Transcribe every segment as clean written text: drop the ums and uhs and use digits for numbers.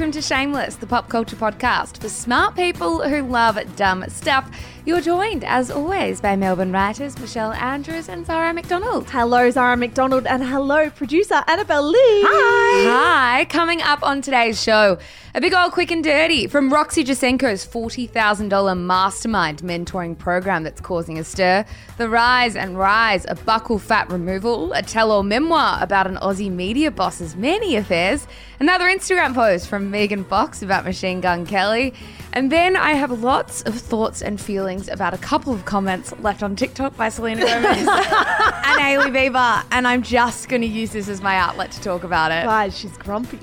Welcome to Shameless, the pop culture podcast for smart people who love dumb stuff. You're joined, as always, by Melbourne writers Michelle Andrews and Zara McDonald. Hello, Zara McDonald, and hello, producer Annabelle Lee. Hi. Coming up on today's show, a big old quick and dirty from Roxy Jacenko's $40,000 mastermind mentoring program that's causing a stir, the rise and rise of buccal fat removal, a tell-all memoir about an Aussie media boss's many affairs, another Instagram post from Megan Fox about Machine Gun Kelly, and then I have lots of thoughts and feelings about a couple of comments left on TikTok by Selena Gomez and Hailey Bieber, and I'm just going to use this as my outlet to talk about it. Guys, she's grumpy.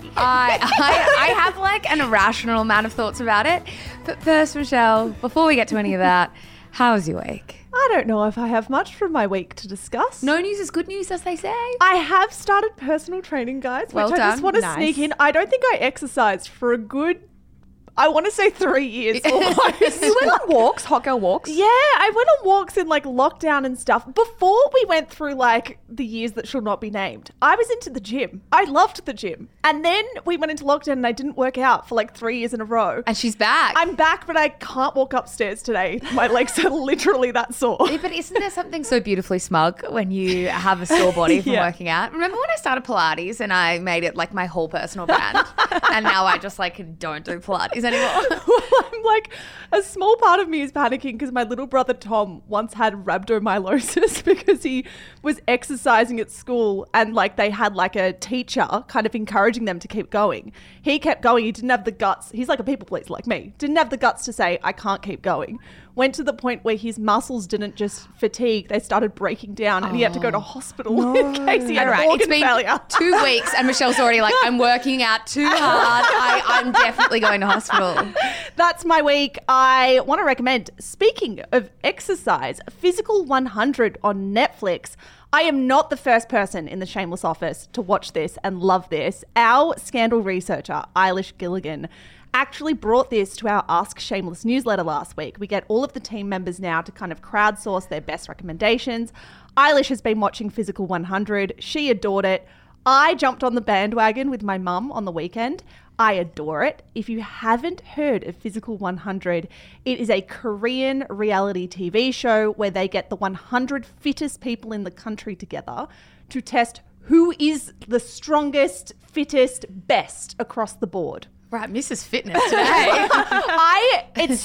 I have like an irrational amount of thoughts about it. But first, Michelle, before we get to any of that, how was your week? I don't know if I have much from my week to discuss. No news is good news, as they say. I have started personal training, guys, Well which I just done. want to Nice. sneak in. I don't think I exercised for a good, I want to say 3 years almost. You went on walks, hot girl walks? Yeah, I went on walks in like lockdown and stuff. Before we went through like the years that shall not be named, I was into the gym. I loved the gym. And then we went into lockdown and I didn't work out for like 3 years in a row. And she's back. I'm back, but I can't walk upstairs today. My legs are literally that sore. Yeah, but isn't there something so beautifully smug when you have a sore body from Yeah. working out? Remember when I started Pilates and I made it like my whole personal brand, and now I just like don't do Pilates anymore? Well, I'm like, a small part of me is panicking because my little brother Tom once had rhabdomyolysis because he was exercising at school and like they had like a teacher kind of encouraging them to keep going. He kept going. He didn't have the guts. He's like a people pleaser like me. Didn't have the guts to say, I can't keep going. Went to the point where his muscles didn't just fatigue. They started breaking down and he had to go to hospital in case he had All right, organ it's been failure. 2 weeks and Michelle's already like, I'm working out too hard. I'm definitely going to hospital. That's my week. I want to recommend, speaking of exercise, Physical 100 on Netflix. I am not the first person in the Shameless office to watch this and love this. Our scandal researcher, Eilish Gilligan, actually brought this to our Ask Shameless newsletter last week. We get all of the team members now to kind of crowdsource their best recommendations. Eilish has been watching Physical 100. She adored it. I jumped on the bandwagon with my mum on the weekend. I adore it. If you haven't heard of Physical 100, it is a Korean reality TV show where they get the 100 fittest people in the country together to test who is the strongest, fittest, best across the board. Right, Mrs. Fitness today. It's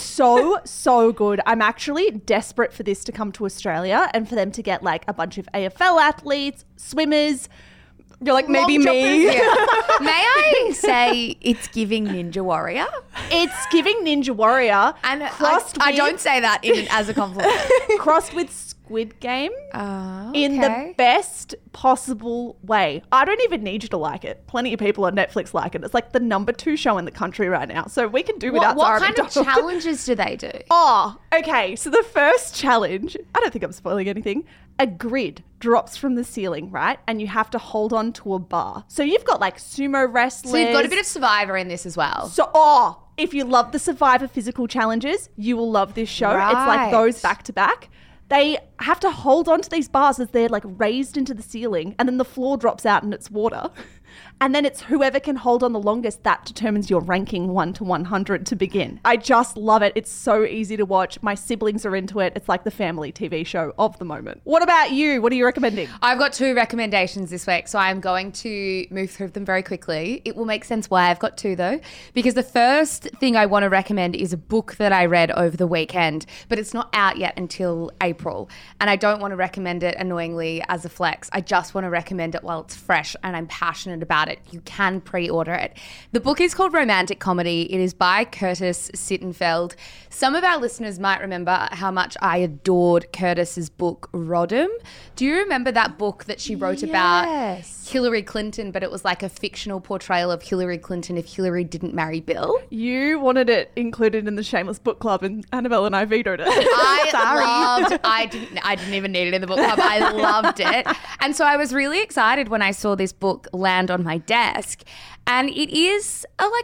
so good. I'm actually desperate for this to come to Australia and for them to get like a bunch of AFL athletes, swimmers. You're like, maybe long me. jumpers. Yeah. May I say it's giving Ninja Warrior? It's giving Ninja Warrior And crossed I with, don't say that as a compliment. crossed with Squid Game in the Okay. best possible way. I don't even need you to like it. Plenty of people on Netflix like it. It's like the number 2 show in the country right now. So we can do without What Zara kind of McDonald. challenges do they do? Oh, okay. So the first challenge, I don't think I'm spoiling anything. A grid drops from the ceiling, right? And you have to hold on to a bar. So you've got like sumo wrestlers. So you've got a bit of Survivor in this as well. So, if you love the Survivor physical challenges, you will love this show. It's Right. like those back to back. They have to hold on to these bars as they're like raised into the ceiling, and then the floor drops out and it's water. And then it's whoever can hold on the longest that determines your ranking 1 to 100 to begin. I just love it. It's so easy to watch. My siblings are into it. It's like the family TV show of the moment. What about you? What are you recommending? I've got 2 recommendations this week, so I'm going to move through them very quickly. It will make sense why I've got 2 though, because the first thing I want to recommend is a book that I read over the weekend, but it's not out yet until April. And I don't want to recommend it annoyingly as a flex. I just want to recommend it while it's fresh and I'm passionate about it. You can pre-order it. The book is called Romantic Comedy. It is by Curtis Sittenfeld. Some of our listeners might remember how much I adored Curtis's book Rodham. Do you remember that book that she wrote about Hillary Clinton, but it was like a fictional portrayal of Hillary Clinton if Hillary didn't marry Bill? You wanted it included in the Shameless Book Club, and Annabelle and I vetoed it. I didn't even need it in the book club. I loved it. And so I was really excited when I saw this book land on my desk. And it is like a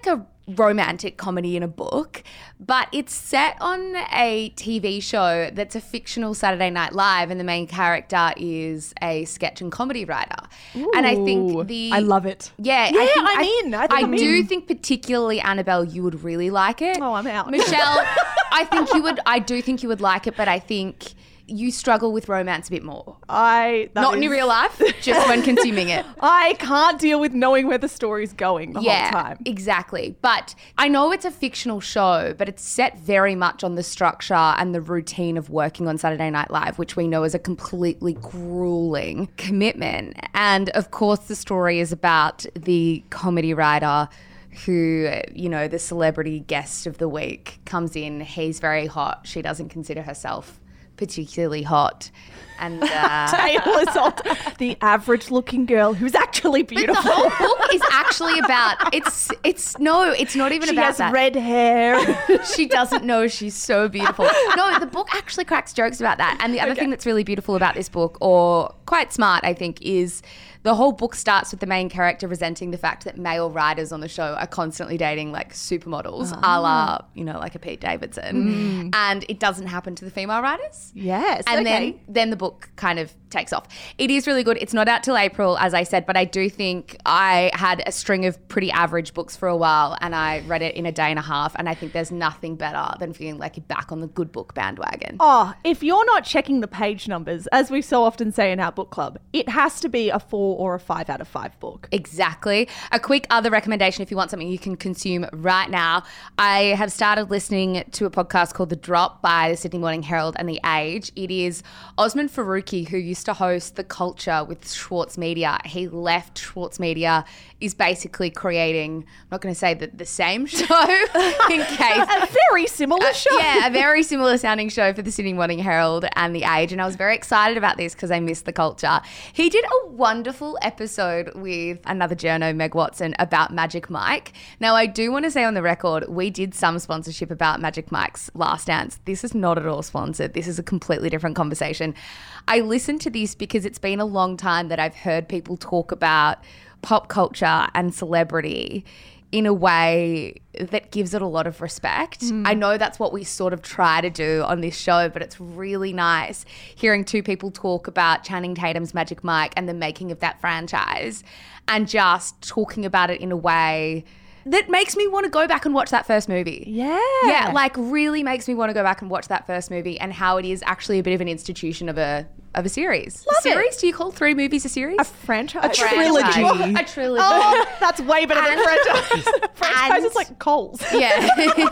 romantic comedy in a book, but it's set on a TV show that's a fictional Saturday Night Live, and the main character is a sketch and comedy writer. And I think I love it. yeah, Yeah, I I'm in. I think I'm do in. think particularly Annabelle, you would really like it. Oh, I'm out. Michelle, I think you would. I do think you would like it, but I think you struggle with romance a bit more. Not in your real life, just when consuming it. I can't deal with knowing where the story's going the whole time. Exactly. But I know it's a fictional show, but it's set very much on the structure and the routine of working on Saturday Night Live, which we know is a completely grueling commitment. And of course, the story is about the comedy writer who, you know, the celebrity guest of the week comes in. He's very hot. She doesn't consider herself particularly hot. And Taylor Salt, the average-looking girl who's actually beautiful. the whole book is actually about it's not even She about has that. red hair. She doesn't know she's so beautiful. No, the book actually cracks jokes about that. And the other thing that's really beautiful about this book, or quite smart, I think, is the whole book starts with the main character resenting the fact that male writers on the show are constantly dating like supermodels, a la, you know, like a Pete Davidson. And it doesn't happen to the female writers. Yes, And okay. then the book kind of takes off. It is really good. It's not out till April, as I said, but I do think I had a string of pretty average books for a while, and I read it in a day and a half, and I think there's nothing better than feeling like you're back on the good book bandwagon. Oh, if you're not checking the page numbers, as we so often say in our book club, it has to be a 4 or a 5 out of 5 book. Exactly. A quick other recommendation if you want something you can consume right now. I have started listening to a podcast called The Drop by the Sydney Morning Herald and The Age. It is Osman Faruqi, who used to host The Culture with Schwartz Media. He left Schwartz Media, is basically creating, I'm not going to say the same show in case. A very similar show. Yeah, a very similar sounding show for the Sydney Morning Herald and The Age. And I was very excited about this because I missed The Culture. He did a wonderful episode with another journo, Meg Watson, about Magic Mike. Now, I do want to say on the record, we did some sponsorship about Magic Mike's Last Dance. This is not at all sponsored. This is a completely different conversation. I listened to this because it's been a long time that I've heard people talk about pop culture and celebrity in a way that gives it a lot of respect. I know that's what we sort of try to do on this show, but it's really nice hearing two people talk about Channing Tatum's Magic Mike and the making of that franchise, and just talking about it in a way that makes me want to go back and watch that first movie. Yeah. Yeah, like really makes me want to go back and watch that first movie, and how it is actually a bit of an institution of a series. Love a series? it. Do you call 3 movies a series? A franchise. A trilogy. Franchise. A trilogy. Oh, that's way better than And- franchise. Franchise and- is like Coles. Yeah.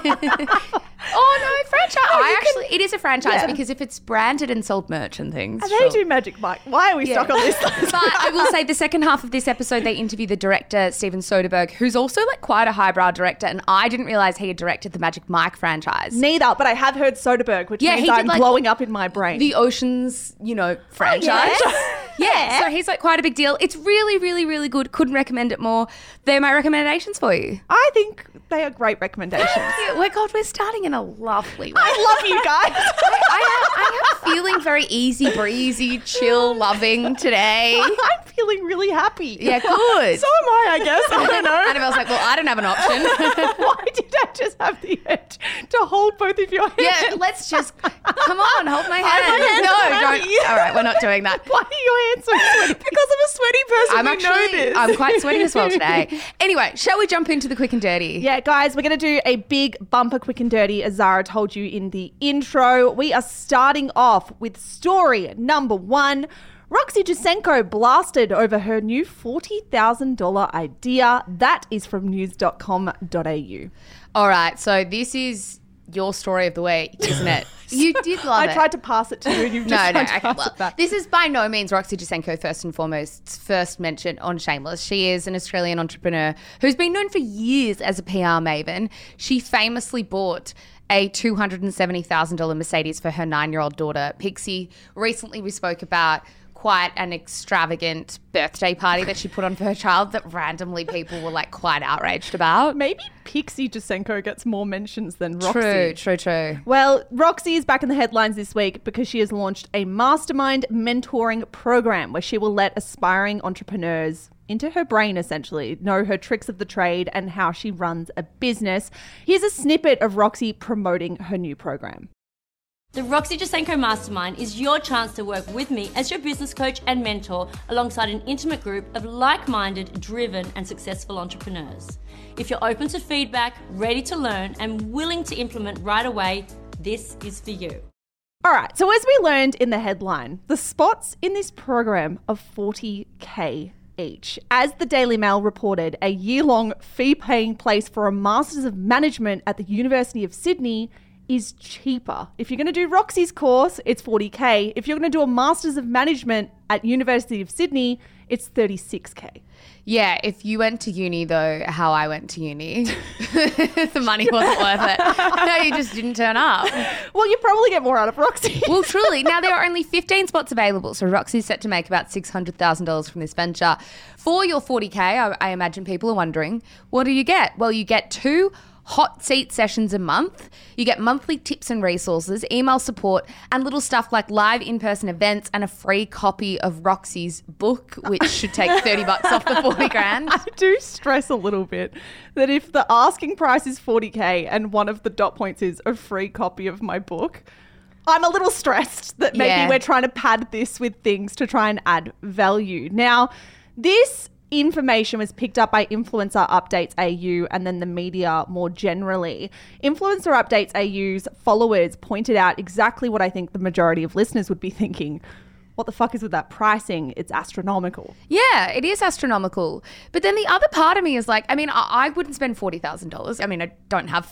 Oh no, franchise. It is a franchise because if it's branded and sold merch and things. And sure. they do Magic Mike. Why are we stuck on this? But I will say the second half of this episode, they interview the director, Steven Soderbergh, who's also like quite a highbrow director. And I didn't realize he had directed the Magic Mike franchise. Neither, but I have heard Soderbergh, which Yeah, means he did, I'm like, blowing up in my brain. The Oceans, franchise. Yeah, so he's like quite a big deal. It's really, really, really good. Couldn't recommend it more. They're my recommendations for you. I think they are great recommendations. Yeah, we're starting in a lovely way. I love you guys. I am feeling very easy breezy, chill, loving today. I'm feeling really happy. Yeah, good. So am I guess. I don't know. Annabelle's like, well, I don't have an option. Why did I just have the urge to hold both of your hands? Yeah, let's just, come on, hold my hand. my hands No, around don't. you. All right, we're not doing that. Why are your hands so sweaty? Because I'm a sweaty person. I'm we know actually, this. I'm quite sweaty as well today. Anyway, shall we jump into the quick and dirty? Yeah, guys, we're going to do a big bumper quick and dirty, as Zara told you in the intro. We are starting off with story number 1. Roxy Jasenko blasted over her new $40,000 idea. That is from news.com.au. All right, so this is your story of the week, isn't it? You did love it. I tried to pass it to you and you've just tried to pass it back. This is by no means Roxy Jasenko, first and foremost, first mentioned on Shameless. She is an Australian entrepreneur who's been known for years as a PR maven. She famously bought a $270,000 Mercedes for her 9-year-old daughter, Pixie. Recently, we spoke about quite an extravagant birthday party that she put on for her child that randomly people were like quite outraged about. Maybe Pixie Jacenko gets more mentions than Roxy. True. Well, Roxy is back in the headlines this week because she has launched a mastermind mentoring program where she will let aspiring entrepreneurs into her brain, essentially, know her tricks of the trade and how she runs a business. Here's a snippet of Roxy promoting her new program. The Roxy Jacenko Mastermind is your chance to work with me as your business coach and mentor alongside an intimate group of like-minded, driven and successful entrepreneurs. If you're open to feedback, ready to learn and willing to implement right away, this is for you. All right, so as we learned in the headline, the spots in this program are $40K each. As the Daily Mail reported, a year-long fee-paying place for a Masters of Management at the University of Sydney is cheaper. If you're going to do Roxy's course, it's $40K. If you're going to do a Masters of Management at University of Sydney, it's $36K. Yeah, if you went to uni though, how I went to uni, the money wasn't worth it. No, you just didn't turn up. Well, you probably get more out of Roxy. Well, truly. Now, there are only 15 spots available, so Roxy's set to make about $600,000 from this venture. For your $40K, I imagine people are wondering, what do you get? Well, you get 2 hot seat sessions a month. You get monthly tips and resources, email support, and little stuff like live in-person events and a free copy of Roxy's book, which should take $30 off the 40 grand. I do stress a little bit that if the asking price is $40K and one of the dot points is a free copy of my book, I'm a little stressed that maybe we're trying to pad this with things to try and add value. Now, this information was picked up by Influencer Updates AU and then the media more generally. Influencer Updates AU's followers pointed out exactly what I think the majority of listeners would be thinking. What the fuck is with that pricing? It's astronomical. Yeah, it is astronomical. But then the other part of me is like, I mean, I wouldn't spend $40,000. I mean, I don't have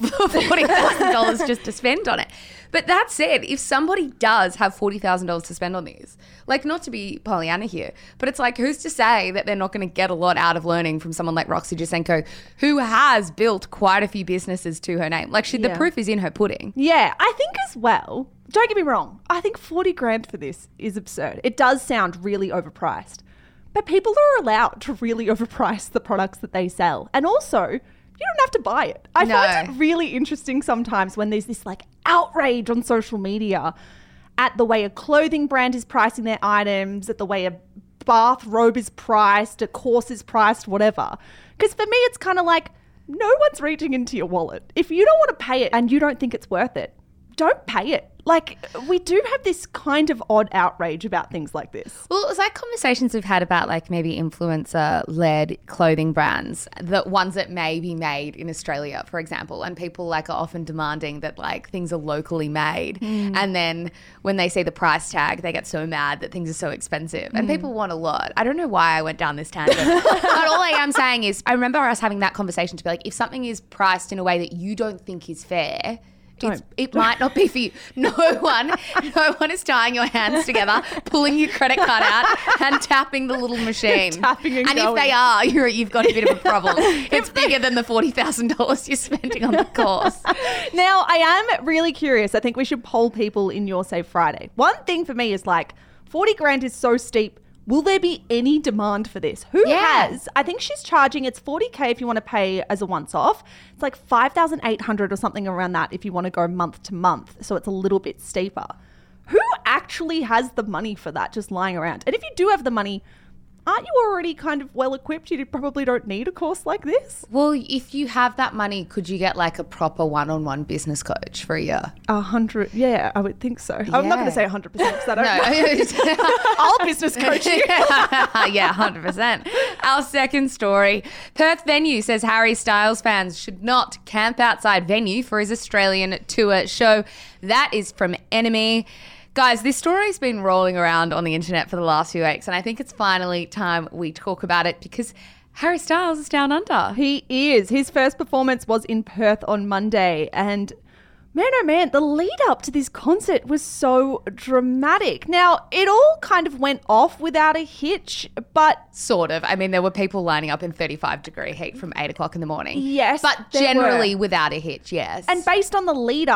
$40,000 just to spend on it. But that said, if somebody does have $40,000 to spend on these, like, not to be Pollyanna here, but it's like, who's to say that they're not going to get a lot out of learning from someone like Roxy Jacenko, who has built quite a few businesses to her name? Like, the proof is in her pudding. Yeah, I think as well, don't get me wrong, I think 40 grand for this is absurd. It does sound really overpriced. But people are allowed to really overprice the products that they sell. And also, you don't have to buy it. I find it really interesting sometimes when there's this like outrage on social media at the way a clothing brand is pricing their items, at the way a bathrobe is priced, a course is priced, whatever. Because for me, it's kind of like, no one's reaching into your wallet. If you don't want to pay it and you don't think it's worth it, don't pay it. Like, we do have this kind of odd outrage about things like this. Well, it's like conversations we've had about like maybe influencer-led clothing brands, the ones that may be made in Australia, for example, and people like are often demanding that like things are locally made. And then when they see the price tag, they get so mad that things are so expensive. And people want a lot. I don't know why I went down this tangent. But all I am saying is I remember us having that conversation to be like, if something is priced in a way that you don't think is fair, it might not be for you. No one is tying your hands together, pulling your credit card out and tapping the little machine. Tapping and if they are, you've got a bit of a problem. It's bigger than the $40,000 you're spending on the course. Now, I am really curious. I think we should poll people in Your Save Friday. One thing for me is like, 40 grand is so steep. Will there be any demand for this? Who has? I think she's charging, it's $40K if you want to pay as a once-off. It's like $5,800 or something around that if you want to go month to month. So it's a little bit steeper. Who actually has the money for that just lying around? And if you do have the money, aren't you already kind of well equipped? You probably don't need a course like this. Well, if you have that money, could you get like a proper one-on-one business coach for a year? 100, yeah, I would think so. I'm not going to say 100% because I don't know. No. I'll business coach you. Yeah, 100%. Our second story. Perth Venue says Harry Styles fans should not camp outside venue for his Australian tour show. That is from Enemy. Guys, this story's been rolling around on the internet for the last few weeks, and I think it's finally time we talk about it because Harry Styles is down under. He is. His first performance was in Perth on Monday, and man, oh man, the lead up to this concert was so dramatic. Now, it all kind of went off without a hitch, but... Sort of. I mean, there were people lining up in 35-degree heat from 8 o'clock in the morning. Yes, but generally without a hitch, yes. And based on the lead up,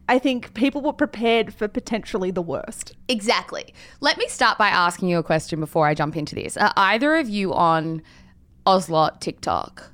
I think people were prepared for potentially the worst. Exactly. Let me start by asking you a question before I jump into this. Are either of you on Oslot TikTok?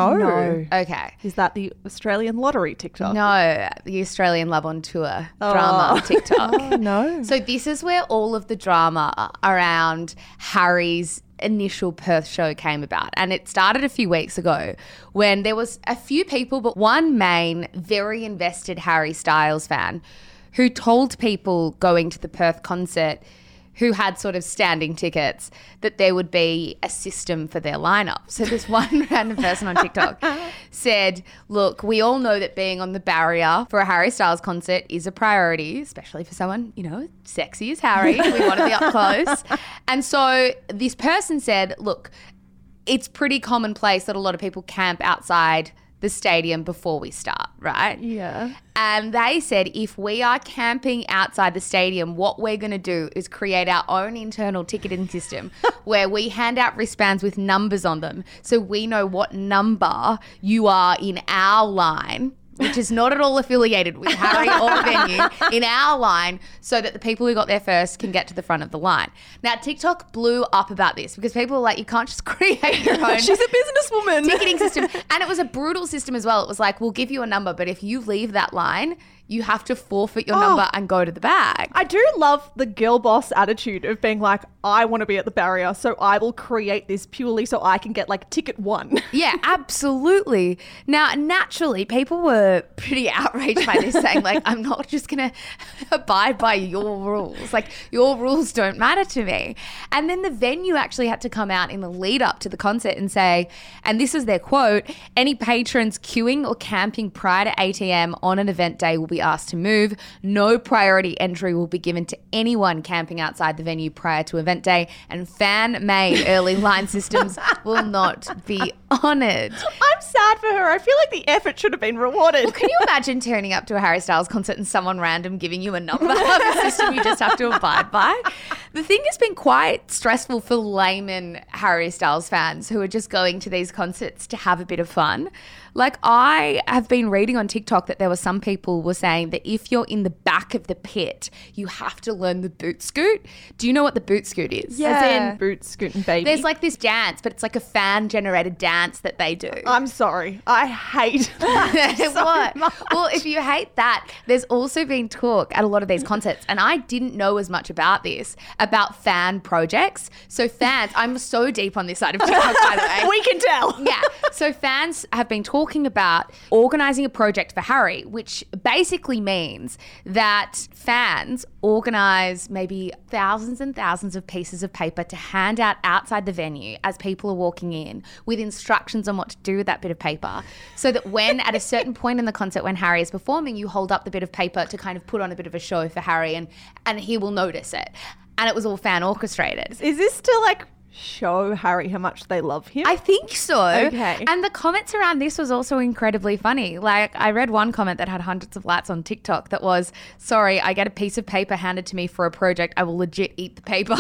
No. Okay. Is that the Australian lottery TikTok? No, the Australian Love on Tour drama TikTok. Oh, no. So this is where all of the drama around Harry's initial Perth show came about. And it started a few weeks ago when there was a few people, but one main, very invested Harry Styles fan who told people going to the Perth concert who had sort of standing tickets that there would be a system for their lineup. So this one random person on TikTok said, look, we all know that being on the barrier for a Harry Styles concert is a priority, especially for someone, you know, sexy as Harry. We want to be up close. And so this person said, look, it's pretty commonplace that a lot of people camp outside the stadium before we start, right? Yeah. And they said if we are camping outside the stadium, what we're going to do is create our own internal ticketing system where we hand out wristbands with numbers on them so we know what number you are in our line, which is not at all affiliated with Harry or venue, in our line, so that the people who got there first can get to the front of the line. Now, TikTok blew up about this because people were like, you can't just create your own She's a businesswoman. ticketing system. And it was a brutal system as well. It was like, we'll give you a number, but if you leave that line, you have to forfeit your number and go to the bag. I do love the girl boss attitude of being like, I want to be at the barrier, so I will create this purely so I can get like ticket one. Yeah, absolutely. Now, naturally, people were pretty outraged by this, saying like, I'm not just going to abide by your rules. Like, your rules don't matter to me. And then the venue actually had to come out in the lead up to the concert and say, and this is their quote, any patrons queuing or camping prior to 8 a.m. on an event day will be asked to move. No priority entry will be given to anyone camping outside the venue prior to event day, and fan-made early line systems will not be honoured. I'm sad for her. I feel like the effort should have been rewarded. Well, can you imagine turning up to a Harry Styles concert and someone random giving you a number of a system you just have to abide by? The thing has been quite stressful for layman Harry Styles fans who are just going to these concerts to have a bit of fun. Like, I have been reading on TikTok that there were some people were saying that if you're in the back of the pit, you have to learn the boot scoot. Do you know what the boot scoot is? Yeah. As in boot scooting baby. There's like this dance, but it's like a fan-generated dance that they do. I'm sorry. I hate that so What? much. Well, if you hate that, there's also been talk at a lot of these concerts, and I didn't know as much about this, about fan projects. So fans, I'm so deep on this side of TikTok, by the way. We can tell. Yeah. So fans have been talking about organising a project for Harry, which basically means that fans organise maybe thousands and thousands of pieces of paper to hand out outside the venue as people are walking in with instructions on what to do with that bit of paper, so that when at a certain point in the concert when Harry is performing, you hold up the bit of paper to kind of put on a bit of a show for Harry, and he will notice it. And it was all fan orchestrated. Is this to like show Harry how much they love him? I think so. Okay. And the comments around this was also incredibly funny. Like, I read one comment that had hundreds of likes on TikTok that was, sorry, I get a piece of paper handed to me for a project. I will legit eat the paper.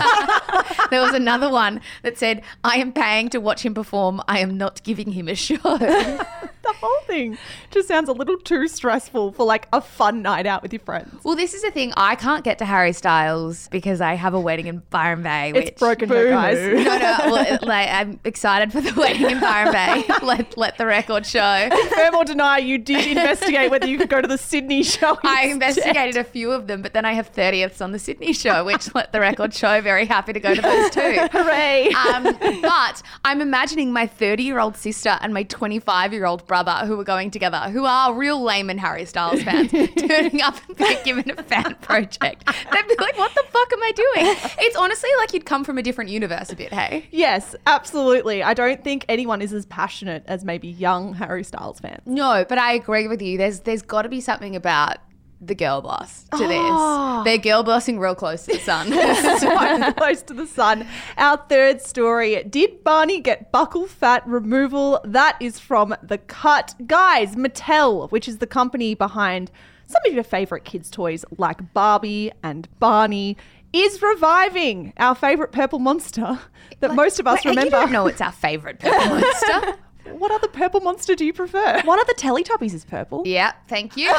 There was another one that said, I am paying to watch him perform. I am not giving him a show. The whole thing just sounds a little too stressful for like a fun night out with your friends. Well, this is the thing. I can't get to Harry Styles because I have a wedding in Byron Bay. It's broken her, guys. No. Well, like, I'm excited for the wedding in Byron Bay. Let the record show. Confirm or deny, you did investigate whether you could go to the Sydney show. I instead. investigated a few of them, but then I have 30ths on the Sydney show, which let the record show. Very happy to go to those too. Hooray. But I'm imagining my 30-year-old sister and my 25-year-old brother who are going together, who are real layman Harry Styles fans, turning up and being given a fan project. They'd be like, what the fuck am I doing? It's honestly like you'd come from a different universe a bit, hey? Yes, absolutely. I don't think anyone is as passionate as maybe young Harry Styles fans. No, but I agree with you. There's got to be something about the girl boss to Oh. this. They're girl bossing real close to the sun. So close to the sun. Our third story, did Barney get buccal fat removal? That is from The Cut. Guys, Mattel, which is the company behind some of your favourite kids' toys like Barbie and Barney, is reviving our favourite purple monster that most of us Wait, remember. You don't know it's our favourite purple monster. What other purple monster do you prefer? One of the Teletubbies is purple. Yeah, thank you.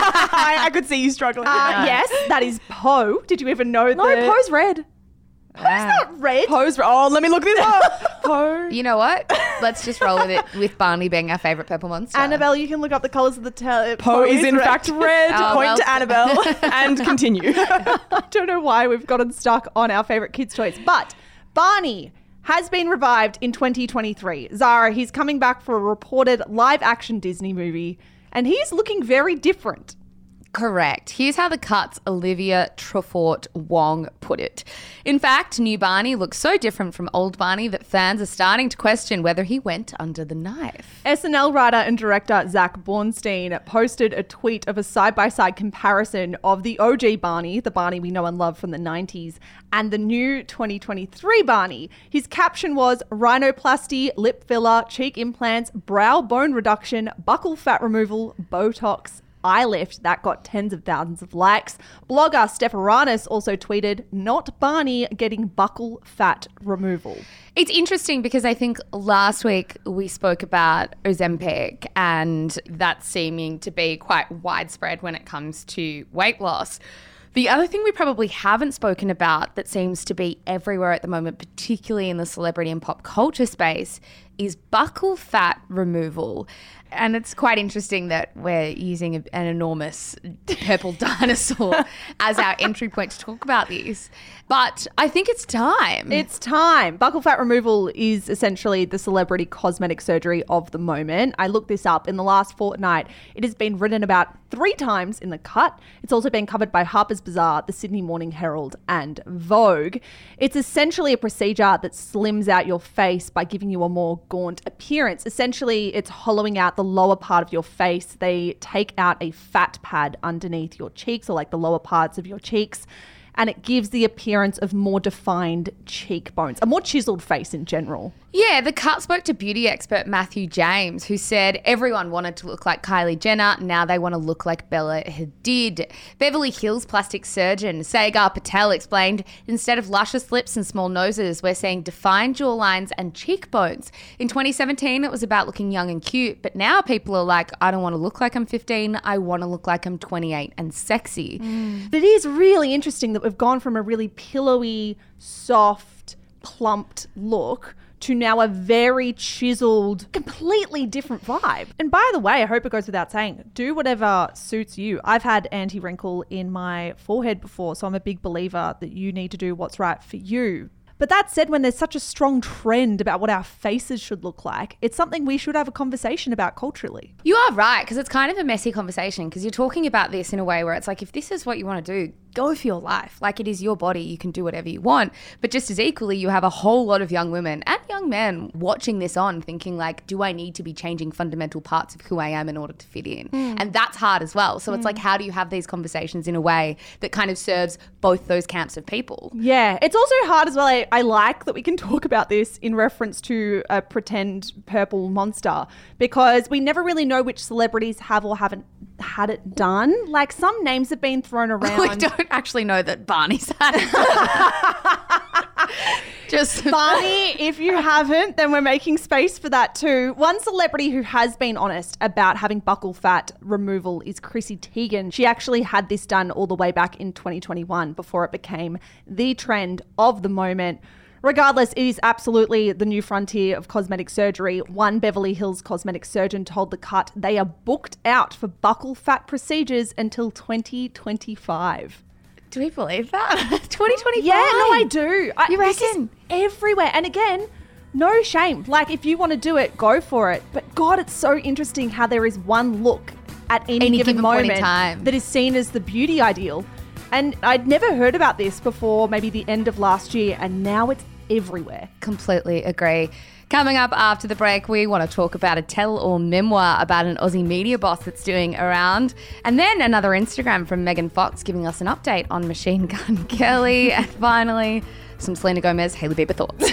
I could see you struggling with that. Yes, that is Poe. Did you even know No, that? Poe's red. Poe's not red. Poe's red. Oh, let me look this up. Poe. You know what? Let's just roll with it, with Barney being our favourite purple monster. Annabelle, you can look up the colours of the Poe is in fact red. Oh, Point well. to Annabelle and continue. I don't know why we've gotten stuck on our favourite kids' toys, but Barney has been revived in 2023. Zara, he's coming back for a reported live-action Disney movie, and he's looking very different. Correct. Here's how the Cut's Olivia Truffaut Wong put it. In fact, new Barney looks so different from old Barney that fans are starting to question whether he went under the knife. SNL writer and director Zach Bornstein posted a tweet of a side-by-side comparison of the OG Barney, the Barney we know and love from the 90s, and the new 2023 Barney. His caption was rhinoplasty, lip filler, cheek implants, brow bone reduction, buccal fat removal, Botox, eye lift. That got tens of thousands of likes. Blogger Stepharanis also tweeted, not Barney getting buccal fat removal. It's interesting because I think last week we spoke about Ozempic and that seeming to be quite widespread when it comes to weight loss. The other thing we probably haven't spoken about that seems to be everywhere at the moment, particularly in the celebrity and pop culture space, is buccal fat removal. And it's quite interesting that we're using an enormous purple dinosaur as our entry point to talk about these. But I think it's time. It's time. Buccal fat removal is essentially the celebrity cosmetic surgery of the moment. I looked this up. In the last fortnight, it has been written about 3 times in The Cut. It's also been covered by Harper's Bazaar, the Sydney Morning Herald, and Vogue. It's essentially a procedure that slims out your face by giving you a more gaunt appearance. Essentially, it's hollowing out the lower part of your face. They take out a fat pad underneath your cheeks, or like the lower parts of your cheeks, and it gives the appearance of more defined cheekbones, a more chiseled face in general. Yeah, The Cut spoke to beauty expert Matthew James, who said everyone wanted to look like Kylie Jenner. Now they want to look like Bella Hadid. Beverly Hills plastic surgeon Sagar Patel explained, instead of luscious lips and small noses, we're seeing defined jawlines and cheekbones. In 2017, it was about looking young and cute, but now people are like, I don't want to look like I'm 15. I want to look like I'm 28 and sexy. But it is really interesting that we've gone from a really pillowy, soft, plumped look to now a very chiseled, completely different vibe. And by the way, I hope it goes without saying, do whatever suits you. I've had anti-wrinkle in my forehead before, so I'm a big believer that you need to do what's right for you. But that said, when there's such a strong trend about what our faces should look like, it's something we should have a conversation about culturally. You are right, because it's kind of a messy conversation, because you're talking about this in a way where it's like, if this is what you want to do, go for your life. Like, it is your body. You can do whatever you want. But just as equally, you have a whole lot of young women and young men watching this on thinking like, do I need to be changing fundamental parts of who I am in order to fit in? And that's hard as well. So it's like, how do you have these conversations in a way that kind of serves both those camps of people? Yeah, it's also hard as well. I like that we can talk about this in reference to a pretend purple monster, because we never really know which celebrities have or haven't had it done. Like, some names have been thrown around. We don't actually know that Barney's had it. Just Barney, if you haven't, then we're making space for that too. One celebrity who has been honest about having buccal fat removal is Chrissy Teigen. She actually had this done all the way back in 2021 before it became the trend of the moment. Regardless, it is absolutely the new frontier of cosmetic surgery. One Beverly Hills cosmetic surgeon told The Cut they are booked out for buccal fat procedures until 2025. do we believe that? 2025. Yeah, no, I do. You This is reckon? everywhere. And again, no shame. Like, if you want to do it, go for it. But God, it's so interesting how there is one look at any given point in moment time that is seen as the beauty ideal. And I'd never heard about this before maybe the end of last year, and now it's everywhere. Completely agree. Coming up after the break, we want to talk about a tell-all memoir about an Aussie media boss that's doing around. And then another Instagram from Megan Fox giving us an update on Machine Gun Kelly. And finally, some Selena Gomez, Hailey Bieber thoughts.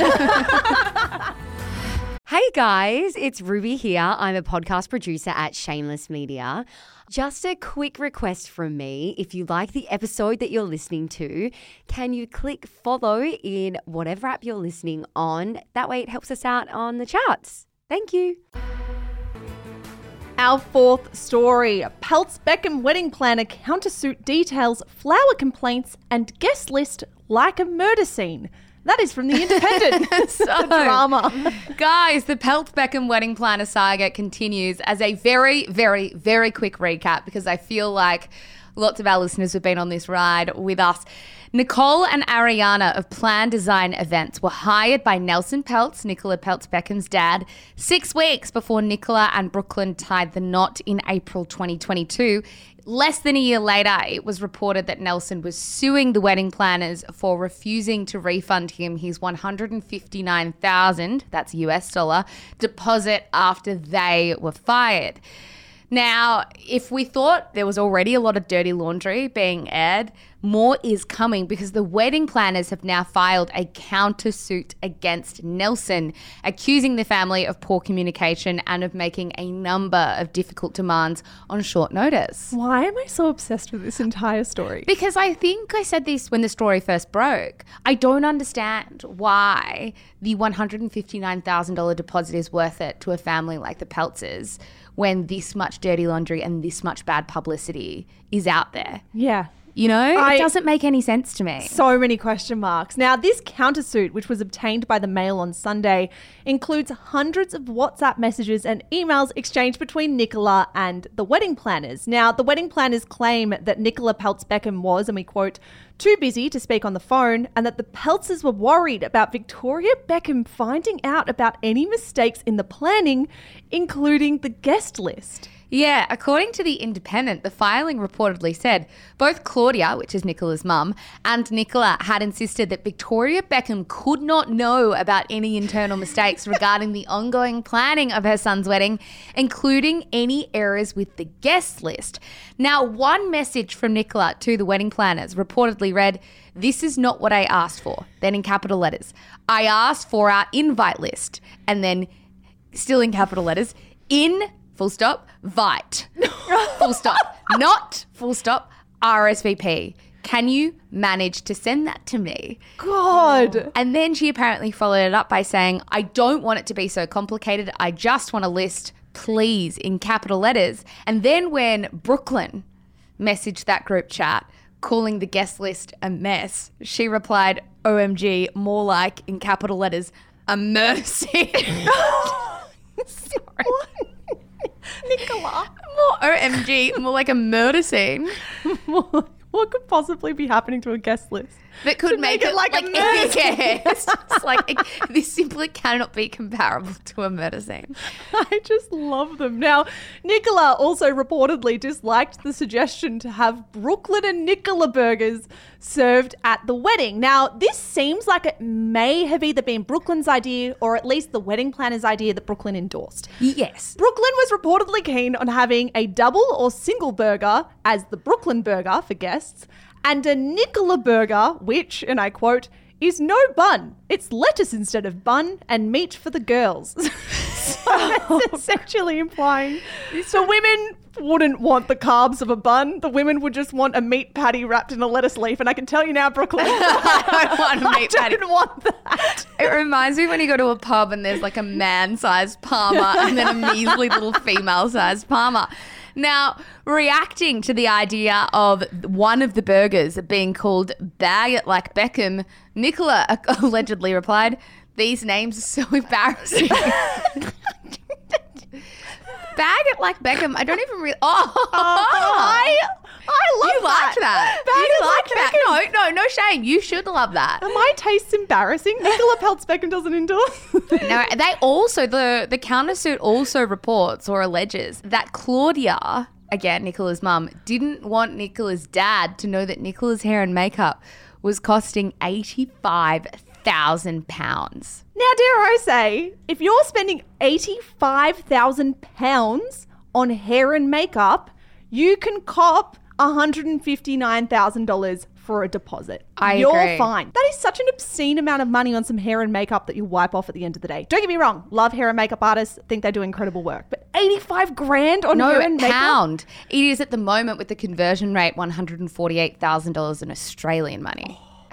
Hey guys, it's Ruby here. I'm a podcast producer at Shameless Media. Just a quick request from me. If you like the episode that you're listening to, can you click follow in whatever app you're listening on? That way it helps us out on the charts. Thank you. Our fourth story. Peltz Beckham wedding planner countersuit details flower complaints and guest list like a murder scene. That is from The Independent. So, the drama. Guys, the Peltz Beckham wedding planner saga continues. As a very, very, very quick recap, because I feel like lots of our listeners have been on this ride with us. Nicole and Ariana of Plan Design Events were hired by Nelson Peltz, Nicola Peltz Beckham's dad, 6 weeks before Nicola and Brooklyn tied the knot in April 2022. Less than a year later, it was reported that Nelson was suing the wedding planners for refusing to refund him his $159,000, that's US dollar, deposit after they were fired. Now, if we thought there was already a lot of dirty laundry being aired, more is coming because the wedding planners have now filed a countersuit against Nelson, accusing the family of poor communication and of making a number of difficult demands on short notice. Why am I so obsessed with this entire story? Because I think I said this when the story first broke. I don't understand why the $159,000 deposit is worth it to a family like the Peltzes when this much dirty laundry and this much bad publicity is out there. Yeah. You know, it doesn't make any sense to me. So many question marks. Now, this countersuit, which was obtained by the Mail on Sunday, includes hundreds of WhatsApp messages and emails exchanged between Nicola and the wedding planners. Now, the wedding planners claim that Nicola Peltz Beckham was, and we quote, too busy to speak on the phone, and that the Peltzes were worried about Victoria Beckham finding out about any mistakes in the planning, including the guest list. Yeah, according to The Independent, the filing reportedly said both Claudia, which is Nicola's mum, and Nicola had insisted that Victoria Beckham could not know about any internal mistakes regarding the ongoing planning of her son's wedding, including any errors with the guest list. Now, one message from Nicola to the wedding planners reportedly read, "This is not what I asked for." Then in capital letters, "I asked for our invite list." And then still in capital letters, "in full stop, Vite. Full stop. Not, full stop, RSVP. Can you manage to send that to me?" God. And then she apparently followed it up by saying, "I don't want it to be so complicated. I just want a list, please," in capital letters. And then when Brooklyn messaged that group chat, calling the guest list a mess, she replied, "OMG, more like, in capital letters, a murder scene." Sorry. Nicola. More OMG, more like a murder scene. What could possibly be happening to a guest list? That could make it like a murder yeah, it's just like this simply cannot be comparable to a murder scene. I just love them. Now, Nicola also reportedly disliked the suggestion to have Brooklyn and Nicola burgers served at the wedding. Now, this seems like it may have either been Brooklyn's idea or at least the wedding planner's idea that Brooklyn endorsed. Yes. Brooklyn was reportedly keen on having a double or single burger as the Brooklyn burger for guests, and a Nicola burger, which, and I quote, is no bun. It's lettuce instead of bun and meat for the girls. So that's essentially implying the women wouldn't want the carbs of a bun. The women would just want a meat patty wrapped in a lettuce leaf. And I can tell you now, Brooklyn, I don't want a meat patty. I don't want that. It reminds me when you go to a pub and there's like a man-sized Parma and then a measly little female-sized Parma. Now, reacting to the idea of one of the burgers being called Bag It Like Beckham, Nicola allegedly replied, "These names are so embarrassing." Bag It Like Beckham. I don't even really. I love you liked that. Bag You It Like liked that. No shame. You should love that. Are my tastes embarrassing? Nicola Peltz Beckham doesn't endorse. No, they also, the countersuit also reports or alleges that Claudia, again, Nicola's mum, didn't want Nicola's dad to know that Nicola's hair and makeup was costing £85,000. Now, dare I say, if you're spending £85,000 on hair and makeup, you can cop $159,000 for a deposit. You're agree. fine. That is such an obscene amount of money on some hair and makeup that you wipe off at the end of the day. Don't get me wrong. Love hair and makeup artists. Think they do incredible work. But 85 grand on hair and makeup? Pound. It is at the moment with the conversion rate $148,000 in Australian money. How many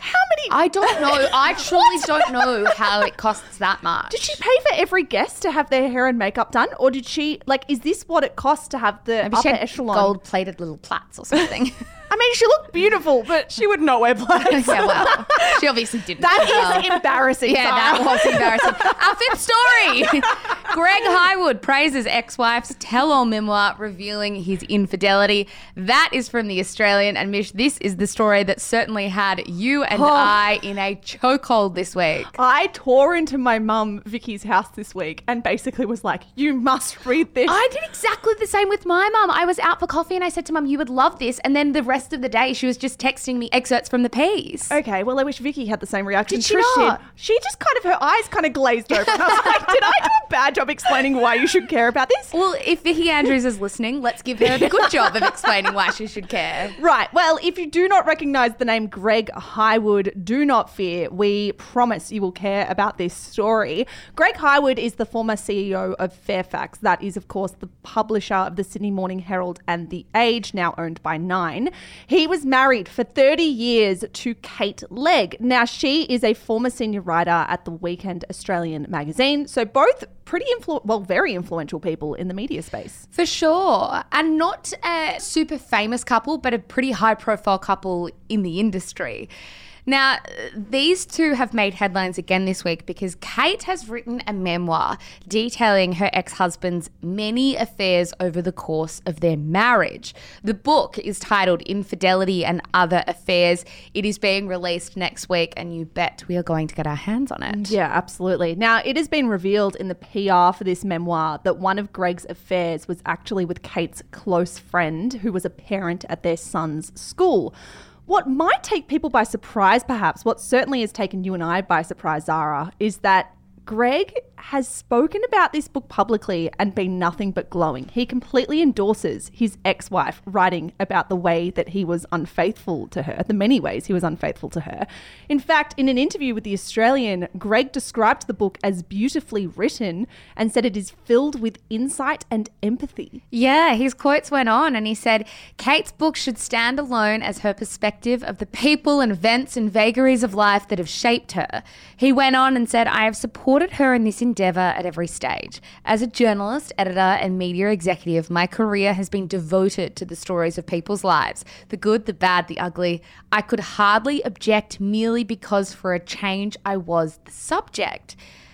I don't know. I truly don't know how it costs that much. Did she pay for every guest to have their hair and makeup done? Or did she, like, is this what it costs to have the Maybe upper she had echelon? gold-plated little plaits or something. I mean, she looked beautiful, but She would not wear plaits. Yeah, well, she obviously didn't. that is embarrassing. Yeah, that was embarrassing. Our fifth story. Greg Highwood praises ex-wife's tell-all memoir revealing his infidelity. That is from The Australian. And Mish, this is the story that certainly had you and I in a chokehold this week. I tore into my mum, Vicky's house this week and basically was like, you must read this. I did exactly the same with my mum. I was out for coffee and I said to mum, you would love this. And then the rest of the day, she was just texting me excerpts from the piece. Okay, well, I wish Vicky had the same reaction. Did she Trish not? did. She just kind of, her eyes kind of glazed over. And I was like, did I do a bad job explaining why you should care about this? Well, if Vicky Andrews is listening, let's give her the good job of explaining why she should care. Right. Well, if you do not recognise the name Greg Highwood, do not fear. We promise you will care about this story. Greg Highwood is the former CEO of Fairfax. That is, of course, the publisher of the Sydney Morning Herald and The Age, now owned by Nine. He was married for 30 years to Kate Legg. Now, she is a former senior writer at the Weekend Australian magazine. So both pretty very influential people in the media space. For sure. And not a super famous couple, but a pretty high profile couple in the industry. Now, these two have made headlines again this week because Kate has written a memoir detailing her ex-husband's many affairs over the course of their marriage. The book is titled Infidelity and Other Affairs. It is being released next week and you bet we are going to get our hands on it. Yeah, absolutely. Now, it has been revealed in the PR for this memoir that one of Greg's affairs was actually with Kate's close friend who was a parent at their son's school. What might take people by surprise, perhaps, what certainly has taken you and I by surprise, Zara, is that Greg has spoken about this book publicly and been nothing but glowing. He completely endorses his ex-wife, writing about the way that he was unfaithful to her, the many ways he was unfaithful to her. In fact, in an interview with The Australian, Greg described the book as beautifully written and said it is filled with insight and empathy. Yeah, his quotes went on and he said, Kate's book should stand alone as her perspective of the people and events and vagaries of life that have shaped her. He went on and said, I have supported her in this endeavour at every stage. As a journalist, editor and media executive, my career has been devoted to the stories of people's lives, the good, the bad, the ugly. I could hardly object merely because for a change I was the subject.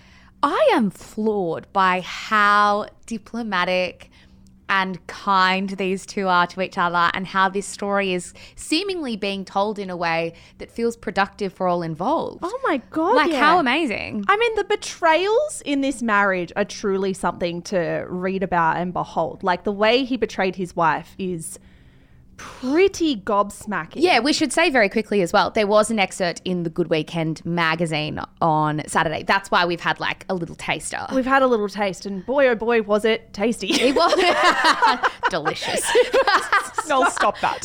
I am floored by how diplomatic and kind these two are to each other and how this story is seemingly being told in a way that feels productive for all involved. Oh my God. Like, yeah. how amazing. I mean, the betrayals in this marriage are truly something to read about and behold. Like, the way he betrayed his wife is pretty gobsmacking. Yeah, we should say very quickly as well, there was an excerpt in the Good Weekend magazine on Saturday. That's why we've had like a little taster. We've had a little taste and boy, oh boy, was it tasty. It was delicious. No, stop that.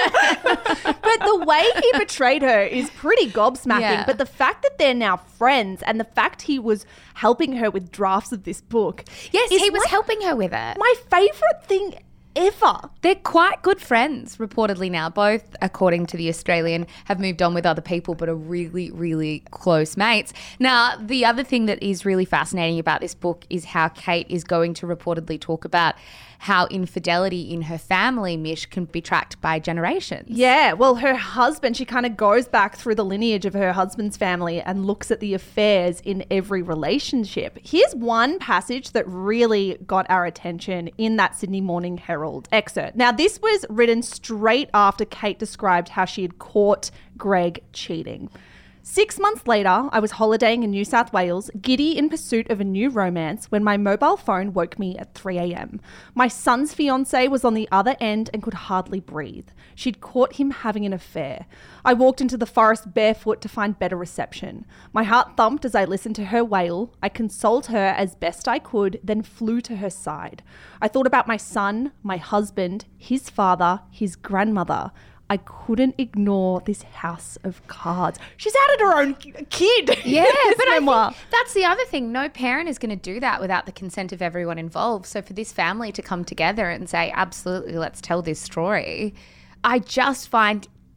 But the way he betrayed her is pretty gobsmacking. Yeah. But the fact that they're now friends and the fact he was helping her with drafts of this book. Yes, is he was like helping her with it. my favourite thing ever. They're quite good friends, reportedly now. Both, according to The Australian, have moved on with other people but are really, really close mates. Now, the other thing that is really fascinating about this book is how Kate is going to reportedly talk about how infidelity in her family, Mish, can be tracked by generations. Yeah, well, her husband, she kind of goes back through the lineage of her husband's family and looks at the affairs in every relationship. Here's one passage that really got our attention in that Sydney Morning Herald excerpt. Now, this was written straight after Kate described how she had caught Greg cheating. 6 months later, I was holidaying in New South Wales, giddy in pursuit of a new romance, when my mobile phone woke me at 3 a.m. My son's fiancée was on the other end and could hardly breathe. She'd caught him having an affair. I walked into the forest barefoot to find better reception. My heart thumped as I listened to her wail. I consoled her as best I could, then flew to her side. I thought about my son, my husband, his father, his grandmother. I couldn't ignore this house of cards. She's outed her own kid. Yeah, but memoir. I think that's the other thing. No parent is going to do that without the consent of everyone involved. So for this family to come together and say, absolutely, let's tell this story, I just find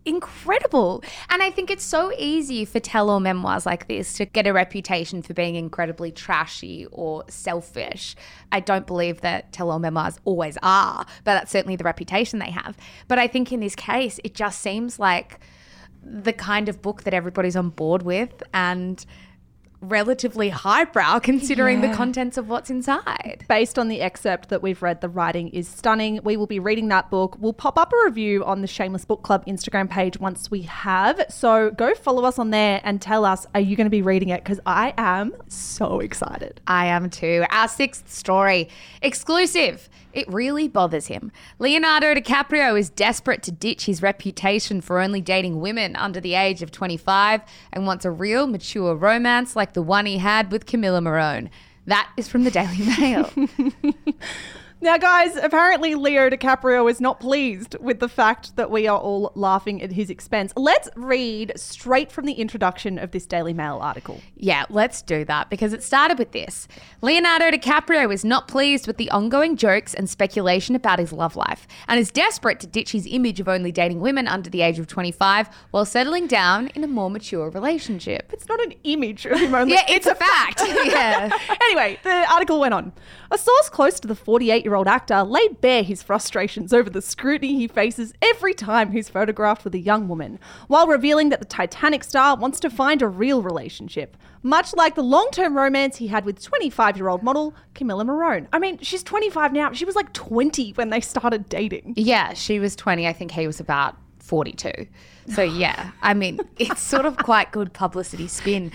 incredible. And I think it's so easy for tell-all memoirs like this to get a reputation for being incredibly trashy or selfish. I don't believe that tell-all memoirs always are, but that's certainly the reputation they have. But I think in this case, it just seems like the kind of book that everybody's on board with and relatively highbrow considering the contents of what's inside. Based on the excerpt that we've read, the writing is stunning. We will be reading that book. We'll pop up a review on the Shameless Book Club Instagram page once we have. So go follow us on there and tell us, are you going to be reading it? Because I am so excited. I am too. Our sixth story, exclusive. It really bothers him. Leonardo DiCaprio is desperate to ditch his reputation for only dating women under the age of 25 and wants a real mature romance like the one he had with Camilla Morrone. That is from the Daily Mail. Now, guys, apparently Leo DiCaprio is not pleased with the fact that we are all laughing at his expense. Let's read straight from the introduction of this Daily Mail article. Yeah, let's do that because it started with this. Leonardo DiCaprio is not pleased with the ongoing jokes and speculation about his love life and is desperate to ditch his image of only dating women under the age of 25 while settling down in a more mature relationship. It's not an image of him only. Yeah, it's a fact. Yeah. Anyway, the article went on. A source close to the 48-year-old actor laid bare his frustrations over the scrutiny he faces every time he's photographed with a young woman, while revealing that the Titanic star wants to find a real relationship, much like the long-term romance he had with 25-year-old model Camilla Morrone. I mean, she's 25 now. She was like 20 when they started dating. Yeah, she was 20. I think he was about 42. So yeah, I mean, it's sort of quite good publicity spin.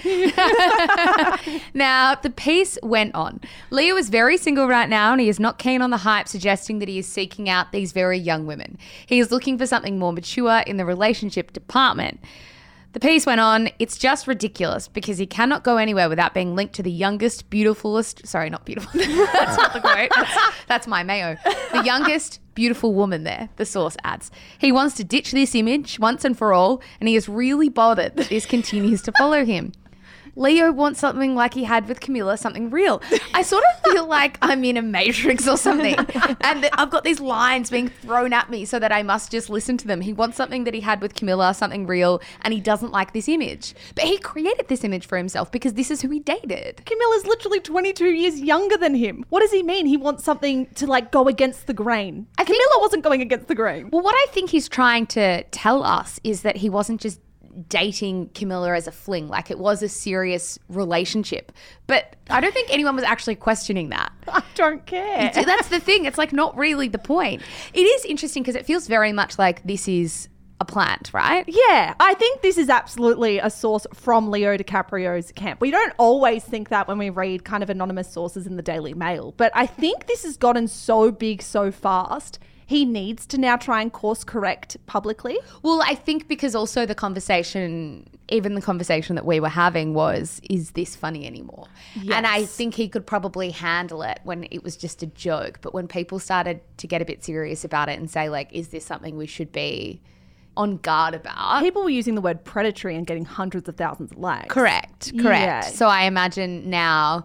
Now, the piece went on. Leo is very single right now and he is not keen on the hype suggesting that he is seeking out these very young women. He is looking for something more mature in the relationship department. The piece went on, it's just ridiculous because he cannot go anywhere without being linked to the youngest, beautifulest, sorry, not beautiful, that's not the quote, that's my Mayo, the youngest, beautiful woman there, the source adds. He wants to ditch this image once and for all, and he is really bothered that this continues to follow him. Leo wants something like he had with Camilla, something real. I sort of feel like I'm in a Matrix or something. And I've got these lines being thrown at me so that I must just listen to them. He wants something that he had with Camilla, something real, and he doesn't like this image. But he created this image for himself because this is who he dated. Camilla's literally 22 years younger than him. What does he mean? He wants something to like go against the grain. Camilla wasn't going against the grain. Well, what I think he's trying to tell us is that he wasn't just dating Camilla as a fling, like it was a serious relationship. But I don't think anyone was actually questioning that. I don't care. That's the thing. It's like not really the point. It is interesting because it feels very much like this is a plant, right? Yeah, I think this is absolutely a source from Leo DiCaprio's camp. We don't always think that when we read kind of anonymous sources in the Daily Mail, but I think this has gotten so big so fast. He needs to now try and course correct publicly. Well, I think because also the conversation, even the conversation that we were having was, is this funny anymore? Yes. And I think he could probably handle it when it was just a joke. But when people started to get a bit serious about it and say, like, is this something we should be on guard about? People were using the word predatory and getting hundreds of thousands of likes. Correct. Yeah. So I imagine now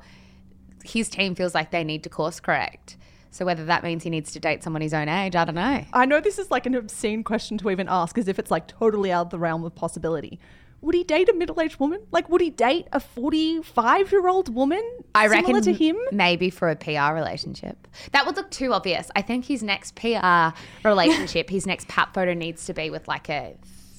his team feels like they need to course correct. So whether that means he needs to date someone his own age, I don't know. I know this is like an obscene question to even ask, as if it's like totally out of the realm of possibility. Would he date a middle-aged woman? Like, would he date a 45-year-old woman? I similar reckon to him? Maybe for a PR relationship. That would look too obvious. I think his next PR relationship, his next pap photo needs to be with like a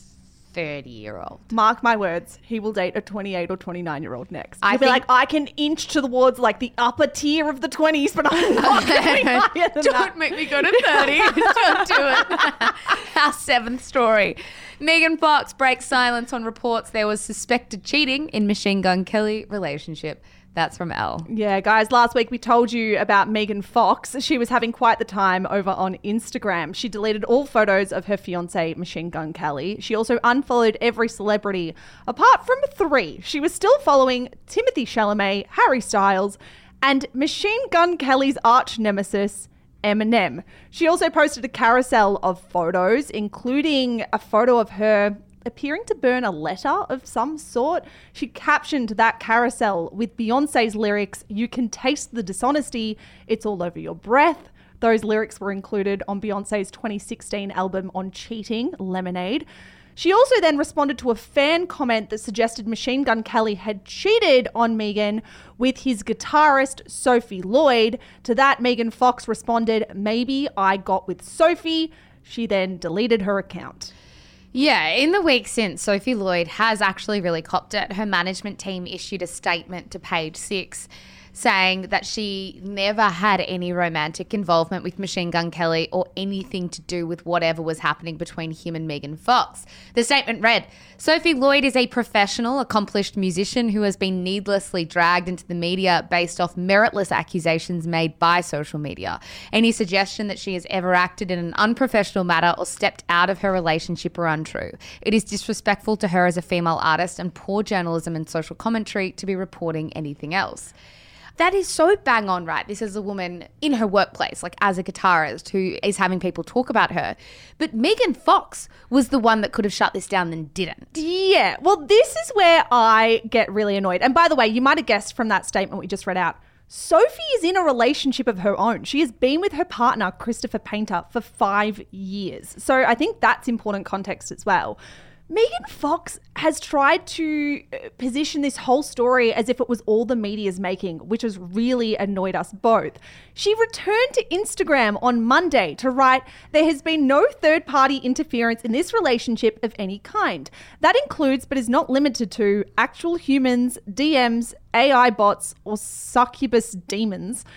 30-year-old. Mark my words, he will date a 28 or 29-year-old next. I He'll be think- like, I can inch towards like the upper tier of the 20s, but I'm not going higher than Don't that. make me go to 30. Don't do it. Our seventh story. Megan Fox breaks silence on reports there was suspected cheating in Machine Gun Kelly relationship. That's from Elle. Yeah, guys, last week we told you about Megan Fox. She was having quite the time over on Instagram. She deleted all photos of her fiancé, Machine Gun Kelly. She also unfollowed every celebrity, apart from 3. She was still following Timothée Chalamet, Harry Styles, and Machine Gun Kelly's arch nemesis, Eminem. She also posted a carousel of photos, including a photo of her appearing to burn a letter of some sort. She captioned that carousel with Beyonce's lyrics, "You can taste the dishonesty, it's all over your breath." Those lyrics were included on Beyonce's 2016 album on cheating, Lemonade. She also then responded to a fan comment that suggested Machine Gun Kelly had cheated on Megan with his guitarist, Sophie Lloyd. To that, Megan Fox responded, "Maybe I got with Sophie." She then deleted her account. Yeah, in the week since, Sophie Lloyd has actually really copped it. Her management team issued a statement to Page Six saying that she never had any romantic involvement with Machine Gun Kelly or anything to do with whatever was happening between him and Megan Fox. The statement read, "Sophie Lloyd is a professional, accomplished musician who has been needlessly dragged into the media based off meritless accusations made by social media. Any suggestion that she has ever acted in an unprofessional manner or stepped out of her relationship are untrue. It is disrespectful to her as a female artist and poor journalism and social commentary to be reporting anything else." That is so bang on, right? This is a woman in her workplace, like as a guitarist who is having people talk about her. But Megan Fox was the one that could have shut this down and didn't. Yeah, well, this is where I get really annoyed. And by the way, you might have guessed from that statement we just read out, Sophie is in a relationship of her own. She has been with her partner, Christopher Painter, for 5 years. So I think that's important context as well. Megan Fox has tried to position this whole story as if it was all the media's making, which has really annoyed us both. She returned to Instagram on Monday to write, "There has been no third-party interference in this relationship of any kind. That includes, but is not limited to, actual humans, DMs, AI bots, or succubus demons."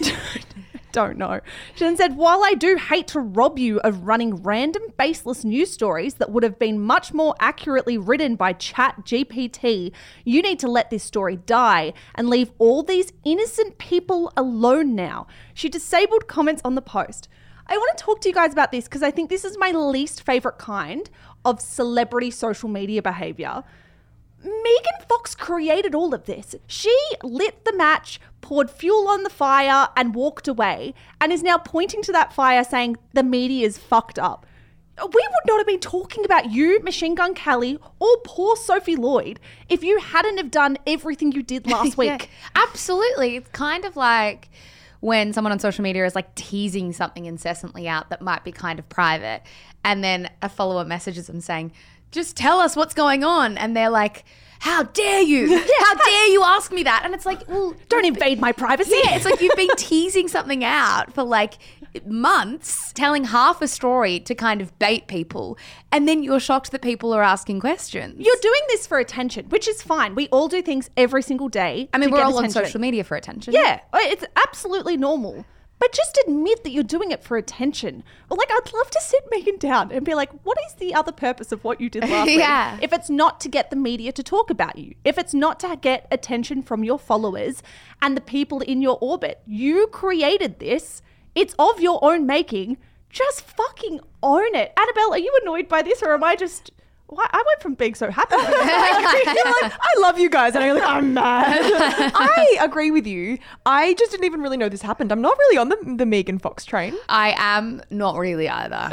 Don't know. She then said, "While I do hate to rob you of running random baseless news stories that would have been much more accurately written by ChatGPT, you need to let this story die and leave all these innocent people alone now." She disabled comments on the post. I want to talk to you guys about this because I think this is my least favorite kind of celebrity social media behavior. Megan Fox created all of this. She lit the match, poured fuel on the fire and walked away and is now pointing to that fire saying the media is fucked up. We would not have been talking about you, Machine Gun Kelly, or poor Sophie Lloyd if you hadn't have done everything you did last week. Yeah, absolutely. It's kind of like when someone on social media is like teasing something incessantly out that might be kind of private, and then a follower messages them saying, "Just tell us what's going on." And they're like, "How dare you? How dare you ask me that?" And it's like, well, don't invade my privacy. Yeah, it's like you've been teasing something out for like months, telling half a story to kind of bait people. And then you're shocked that people are asking questions. You're doing this for attention, which is fine. We all do things every single day. I mean, we're all attention. on social media for attention. Yeah, it's absolutely normal. But just admit that you're doing it for attention. Or like, I'd love to sit Megan down and be like, what is the other purpose of what you did last week? If it's not to get the media to talk about you, if it's not to get attention from your followers and the people in your orbit, you created this. It's of your own making. Just fucking own it. Annabelle, are you annoyed by this or am I just... I went from being so happy. You're like, I love you guys. And I'm like, I'm mad. I agree with you. I just didn't even really know this happened. I'm not really on the Megan Fox train. I am not really either.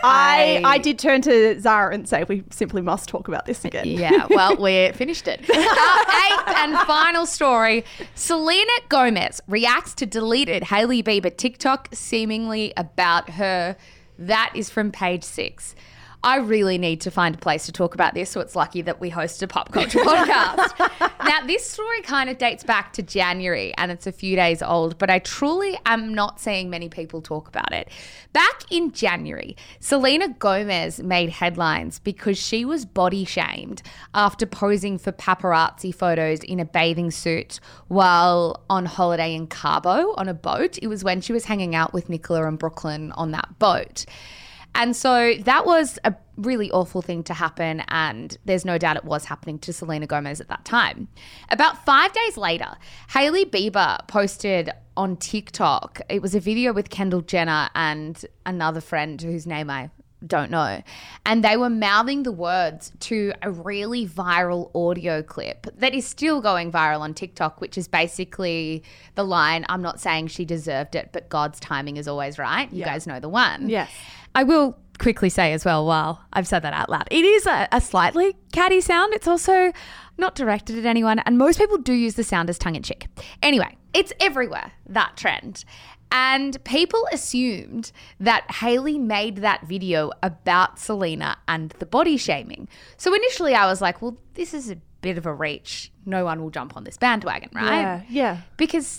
I did turn to Zara and say, we simply must talk about this again. Yeah, well, we finished it. Our eighth and final story. Selena Gomez reacts to deleted Hailey Bieber TikTok seemingly about her. That is from Page Six. I really need to find a place to talk about this, so it's lucky that we host a pop culture podcast. Now, this story kind of dates back to January and it's a few days old, but I truly am not seeing many people talk about it. Back in January, Selena Gomez made headlines because she was body shamed after posing for paparazzi photos in a bathing suit while on holiday in Cabo on a boat. It was when she was hanging out with Nicola and Brooklyn on that boat. And so that was a really awful thing to happen, and there's no doubt it was happening to Selena Gomez at that time. About 5 days later, Hailey Bieber posted on TikTok, it was a video with Kendall Jenner and another friend whose name I don't know, and they were mouthing the words to a really viral audio clip that is still going viral on TikTok, which is basically the line, "I'm not saying she deserved it, but God's timing is always right." You guys know the one. Yes. I will quickly say as well, while I've said that out loud, it is a slightly catty sound. It's also not directed at anyone, and most people do use the sound as tongue-in-cheek. Anyway, it's everywhere, that trend. And people assumed that Hailey made that video about Selena and the body shaming. So initially I was like, well, this is a bit of a reach. No one will jump on this bandwagon, right? Yeah. Because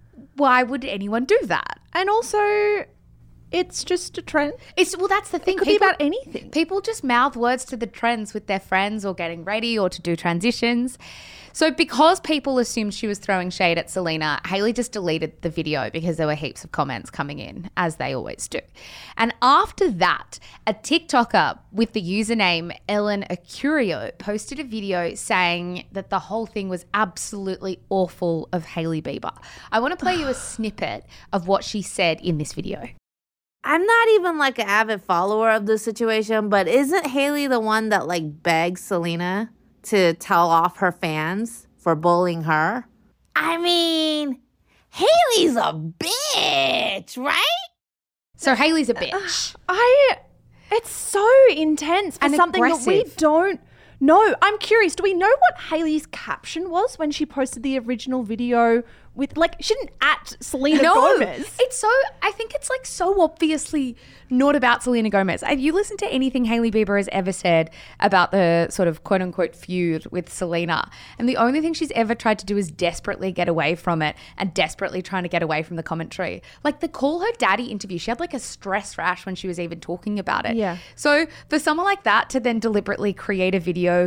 why would anyone do that? And also, it's just a trend. Well, that's the thing. It could be about anything. People just mouth words to the trends with their friends or getting ready or to do transitions. So because people assumed she was throwing shade at Selena, Hailey just deleted the video because there were heaps of comments coming in, as they always do. And after that, a TikToker with the username Ellen Acurio posted a video saying that the whole thing was absolutely awful of Hailey Bieber. I want to play you a snippet of what she said in this video. I'm not even like an avid follower of the situation, but isn't Hailey the one that like begs Selena to tell off her fans for bullying her? I mean, Hailey's a bitch, right? So Hailey's a bitch. It's so intense for And something that we aggressive. don't know. I'm curious, do we know what Hailey's caption was when she posted the original video with, like, she didn't at Selena Gomez. It's I think it's like so obviously not about Selena Gomez. Have you listened to anything Hailey Bieber has ever said about the sort of quote unquote feud with Selena? And the only thing she's ever tried to do is desperately get away from it and desperately trying to get away from the commentary. Like the Call Her Daddy interview, she had like a stress rash when she was even talking about it. Yeah. So for someone like that to then deliberately create a video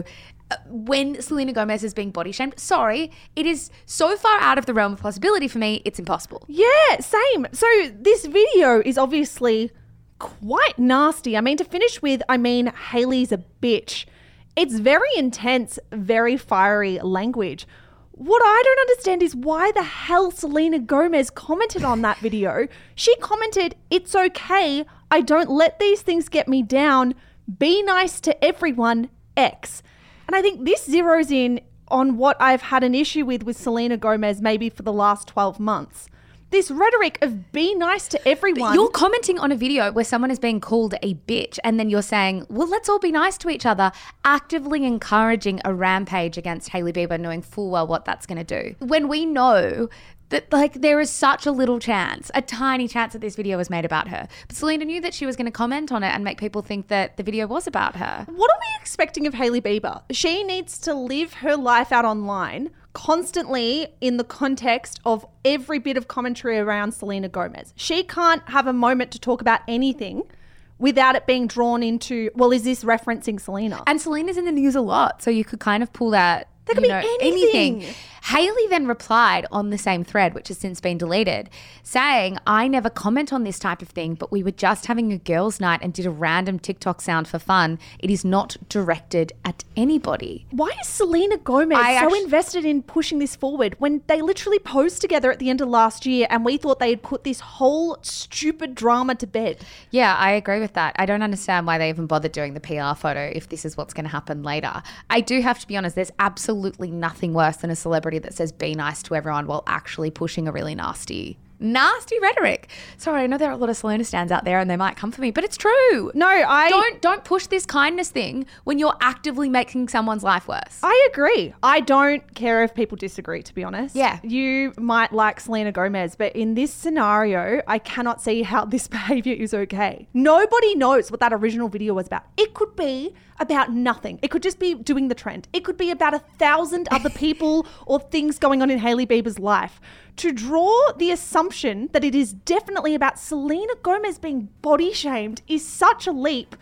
when Selena Gomez is being body shamed, sorry, it is so far out of the realm of possibility for me, it's impossible. Yeah, same. So this video is obviously quite nasty. I mean, to finish with, Hailey's a bitch. It's very intense, very fiery language. What I don't understand is why the hell Selena Gomez commented on that video. She commented, "It's okay. I don't let these things get me down. Be nice to everyone, X." And I think this zeroes in on what I've had an issue with Selena Gomez maybe for the last 12 months. This rhetoric of be nice to everyone. You're commenting on a video where someone is being called a bitch and then you're saying, well, let's all be nice to each other, actively encouraging a rampage against Hailey Bieber, knowing full well what that's going to do. When we know that like there is such a little chance, a tiny chance that this video was made about her. But Selena knew that she was going to comment on it and make people think that the video was about her. What are we expecting of Hailey Bieber? She needs to live her life out online constantly in the context of every bit of commentary around Selena Gomez. She can't have a moment to talk about anything without it being drawn into, well, is this referencing Selena? And Selena's in the news a lot, so you could kind of pull that. There could be anything. Hailey then replied on the same thread, which has since been deleted, saying, I never comment on this type of thing, but we were just having a girls' night and did a random TikTok sound for fun. It is not directed at anybody. Why is Selena Gomez invested in pushing this forward when they literally posed together at the end of last year and we thought they had put this whole stupid drama to bed? Yeah, I agree with that. I don't understand why they even bothered doing the PR photo if this is what's going to happen later. I do have to be honest, there's absolutely nothing worse than a celebrity that says be nice to everyone while actually pushing a really nasty rhetoric. Sorry, I know there are a lot of Selena stans out there and they might come for me, but it's true. No, don't push this kindness thing when you're actively making someone's life worse. I agree. I don't care if people disagree, to be honest. Yeah. You might like Selena Gomez, but in this scenario, I cannot see how this behavior is okay. Nobody knows what that original video was about. It could be about nothing. It could just be doing the trend. It could be about 1,000 other people or things going on in Hailey Bieber's life. To draw the assumption that it is definitely about Selena Gomez being body shamed is such a leap.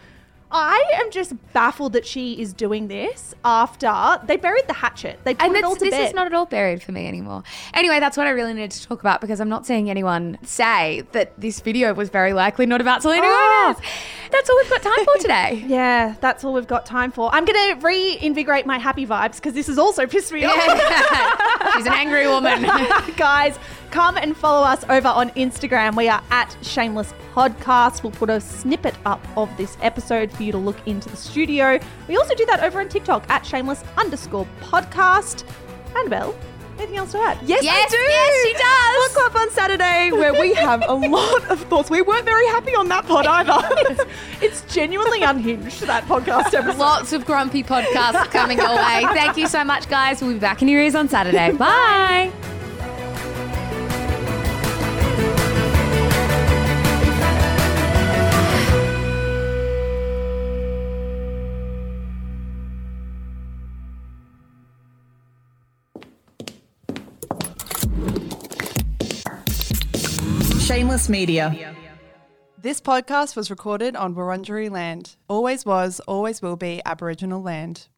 I am just baffled that she is doing this after they buried the hatchet. They put it all to bed. This is not at all buried for me anymore. Anyway, that's what I really needed to talk about because I'm not seeing anyone say that this video was very likely not about Selena Gomez. That's all we've got time for today. Yeah, that's all we've got time for. I'm going to reinvigorate my happy vibes because this has also pissed me off. She's an angry woman. Guys, come and follow us over on Instagram. We are at Shameless Podcast. We'll put a snippet up of this episode for you to look into the studio. We also do that over on TikTok at shameless_podcast. Annabelle, anything else to add? Yes, I do. Yes, she does. Book Club on Saturday, where we have a lot of thoughts. We weren't very happy on that pod either. It's genuinely unhinged, that podcast episode. Lots of grumpy podcasts coming your way. Thank you so much, guys. We'll be back in your ears on Saturday. Bye. Shameless Media. This podcast was recorded on Wurundjeri land. Always was, always will be Aboriginal land.